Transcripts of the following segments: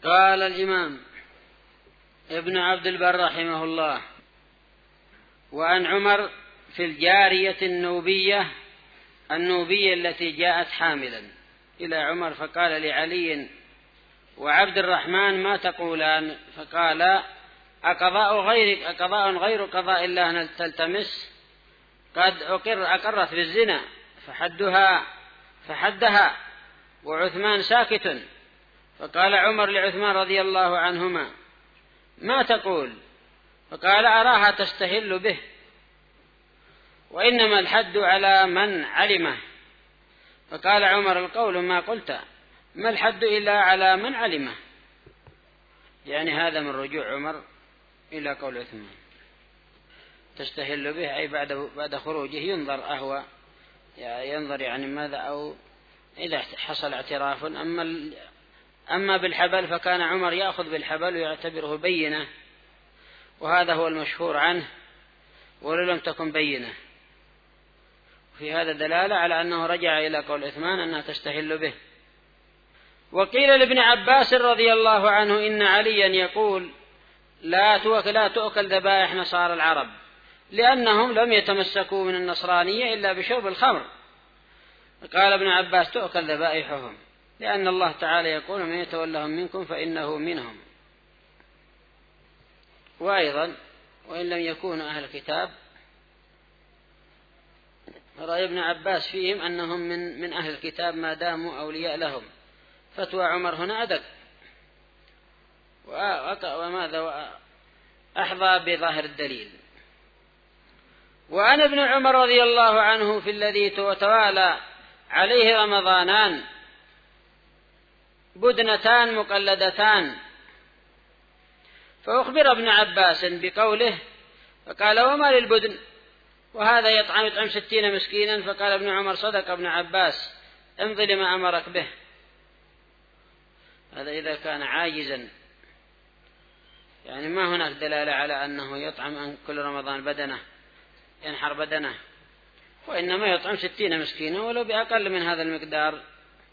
قال الإمام ابن عبد البر رحمه الله: وعن عمر في الجارية النوبية التي جاءت حاملا إلى عمر فقال لعلي وعبد الرحمن: ما تقولان؟ فقال: أقضاء غير قضاء الله تلتمس؟ قد أقرت بالزنا فحدها وعثمان ساكت. فقال عمر لعثمان رضي الله عنهما: ما تقول؟ فقال: أراها تستهل به، وإنما الحد على من علمه. فقال عمر: القول ما قلت، ما الحد إلا على من علمه. يعني هذا من رجوع عمر إلى قول عثمان تستهل به، أي بعد خروجه ينظر ينظر يعني ماذا، أو إذا حصل اعتراف. أما بالحبل فكان عمر يأخذ بالحبل ويعتبره بينة، وهذا هو المشهور عنه، ولو لم تكن بينة. في هذا دلالة على أنه رجع إلى قول عثمان أنها تستهل به. وقيل لابن عباس رضي الله عنه إن عليا يقول: لا تؤكل ذبائح نصارى العرب، لأنهم لم يتمسكوا من النصرانية إلا بشرب الخمر. قال ابن عباس: تؤكل ذبائحهم، لأن الله تعالى يقول: من يتولهم منكم فإنه منهم. وأيضا وإن لم يكونوا أهل الكتاب، رأي ابن عباس فيهم أنهم من أهل الكتاب ما داموا أولياء لهم. فتوى عمر هنا أدق وماذا أحظى بظاهر الدليل. وعن ابن عمر رضي الله عنه في الذي توالى عليه رمضانان بدنتان مقلدتان، فأخبر ابن عباس بقوله فقال: وما للبدن؟ وهذا يطعم 60 مسكينا. فقال ابن عمر: صدق ابن عباس، امضي لما أمرك به. هذا إذا كان عاجزا، يعني ما هناك دلالة على أنه يطعم كل رمضان بدنه، ينحر بدنه، وإنما يطعم 60 مسكينا ولو بأقل من هذا المقدار.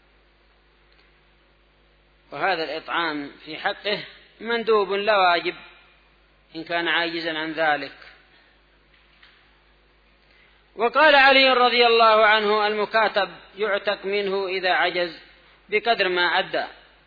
وهذا الإطعام في حقه مندوب لا واجب إن كان عاجزا عن ذلك. وقال علي رضي الله عنه: المكاتب يعتق منه إذا عجز بقدر ما أدى.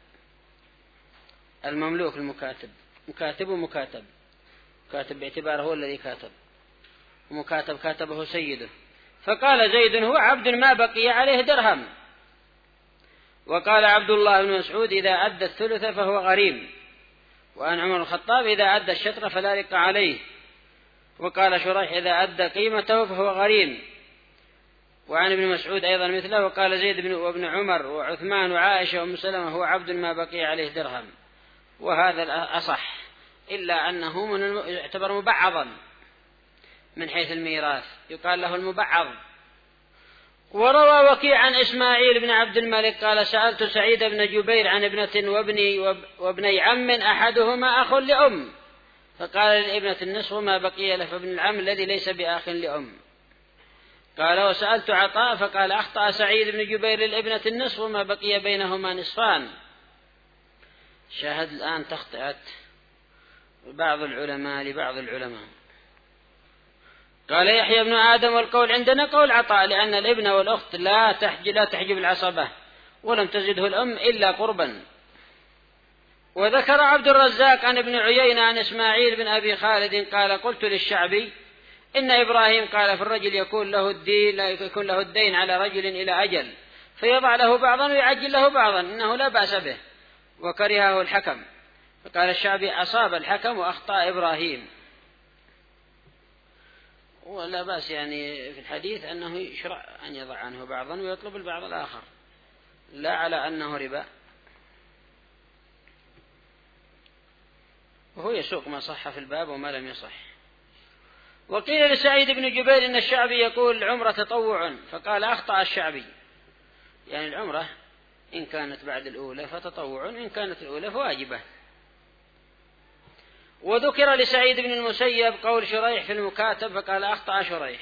المملوك المكاتب، مكاتب ومكاتب، كاتب باعتباره هو الذي كاتب، ومكاتب كاتبه سيده. فقال زيد: هو عبد ما بقي عليه درهم. وقال عبد الله بن مسعود: إذا أدى الثلث فهو غريم. وعن عمر الخطاب: إذا أدى الشطر فلا رق عليه. وقال شريح: إذا أدى قيمته فهو غريم. وعن ابن مسعود أيضا مثله. وقال زيد وابن عمر وعثمان وعائشة وأم سلمة: هو عبد ما بقي عليه درهم. وهذا الأصح، إلا أنه يعتبر مبعضا من حيث الميراث، يقال له المبعض. وروى وكيع عن إسماعيل بن عبد الملك قال: سألت سعيد بن جبير عن ابنة وابني عم أحدهما أخ لأم، فقال للابنة النصف ما بقي له فابن العم الذي ليس بأخ لأم. قال: وسألت عطاء فقال: أخطأ سعيد بن جبير للابنة النصف وما بقي بينهما نصفان. شاهد الآن تخطئت بعض العلماء لبعض العلماء. قال يحيى بن آدم: والقول عندنا قول عطاء، لأن الابن والأخت لا تحجب العصبة، ولم تزده الأم إلا قربا. وذكر عبد الرزاق عن ابن عيينة عن إسماعيل بن أبي خالد قال: قلت للشعبي: إن إبراهيم قال في الرجل يكون له الدين على رجل إلى أجل، فيضع له بعضا ويعجل له بعضا، إنه لا بأس به، وكرهه الحكم. فقال الشعبي: أصاب الحكم وأخطأ إبراهيم. ولا بأس يعني في الحديث أنه يشرع أن يضع عنه بعضا ويطلب البعض الآخر، لا على أنه ربا. وهو يسوق ما صح في الباب وما لم يصح. وقيل لسعيد بن جبير إن الشعبي يقول: العمرة تطوع، فقال: أخطأ الشعبي، يعني العمرة إن كانت بعد الأولى فتطوع، إن كانت الأولى فواجبة. وذكر لسعيد بن المسيب قول شريح في المكاتب، فقال: أخطأ شريح.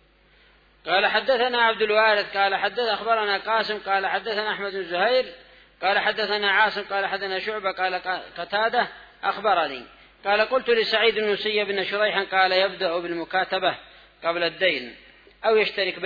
قال: حدثنا عبد الوارث قال أخبرنا قاسم قال حدثنا أحمد بن زهير قال حدثنا عاصم قال حدثنا شعبة قال قتادة أخبرني قال قلت لسعيد بن المسيب بن شريح قال يبدأ بالمكاتبة قبل الدين أو يشترك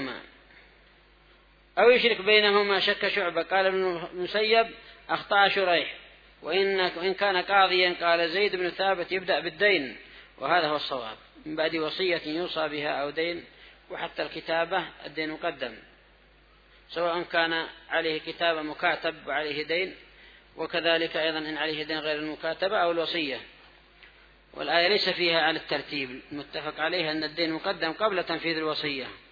بينهما شك شعبة. قال ابن المسيب أخطأ شريح وإن كان قاضيا قال زيد بن ثابت يبدأ بالدين وهذا هو الصواب من بعد وصية يوصى بها أو دين. وحتى الكتابة الدين مقدم سواء كان عليه كتابة مكاتب وعليه دين، وكذلك أيضا إن عليه دين غير المكاتبة أو الوصية. والآية ليس فيها على الترتيب المتفق عليها أن الدين مقدم قبل تنفيذ الوصية.